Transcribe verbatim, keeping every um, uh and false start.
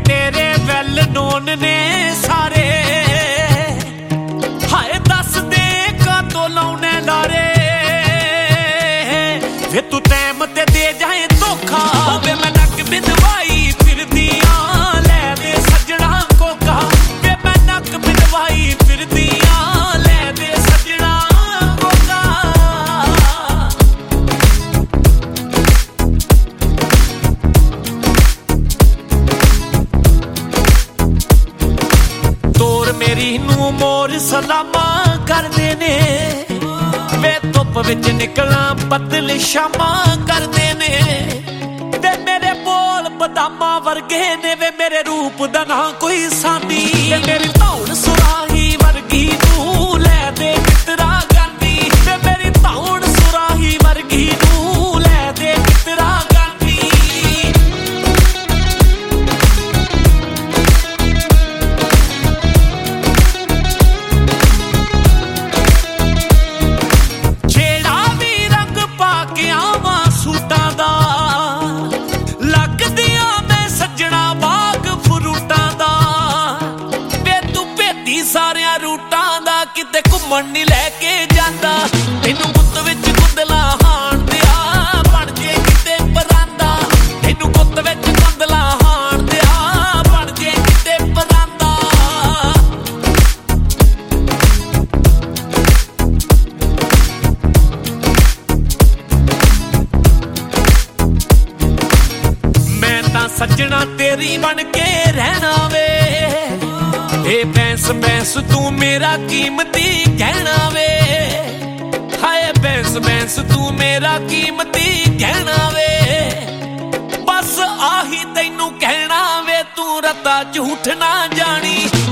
तेरे well known ने सारे, हाय दस दे कातों लाउने लारे। वे तू टैम ते दे जाए धोखा, वे मैं नक बिंदवाई फिरदियां लै दे सजना कोका। वे मैं नक बिंदवाई फिरदियां लै दे सजना कोका। तोर मेरी नू मोर सलामा करदे ने, वे धुप विच निकला बदल शामा करदे ने। वे मेरे बोल बदामा वर्गे ने, वे मेरे रूप दा ना कोई सानी। वे मेरी धौड़ सुराही वर्गी नू लै दे कितरा गांधी। वे मेरी धौड़ सुराही वर्गी नू लै दे कितरा गांधी। छेड़ा भी रंग पा के आवां सूटां दा, लगदियां मैं सज्जणा बाग फ्रूटां दा। वे तू भेदी सारियां रूटां दा, किते घुम्मण नहीं लैके जांदा। तैनू गुत्त विच गुंदला हाण दिया बण जे किते परांदा। तैनू गुत्त विच गुंदला हाण दिया बण जे किते परांदा। मैं तां सज्जणा तेरी बन के रहना वे। ए बैंस बैंस तू मेरा कीमती गहना वे। हाय बैंस बैंस तू मेरा कीमती गहना वे। बस आही तैनू कहना वे, तू रता झूठ ना जानी।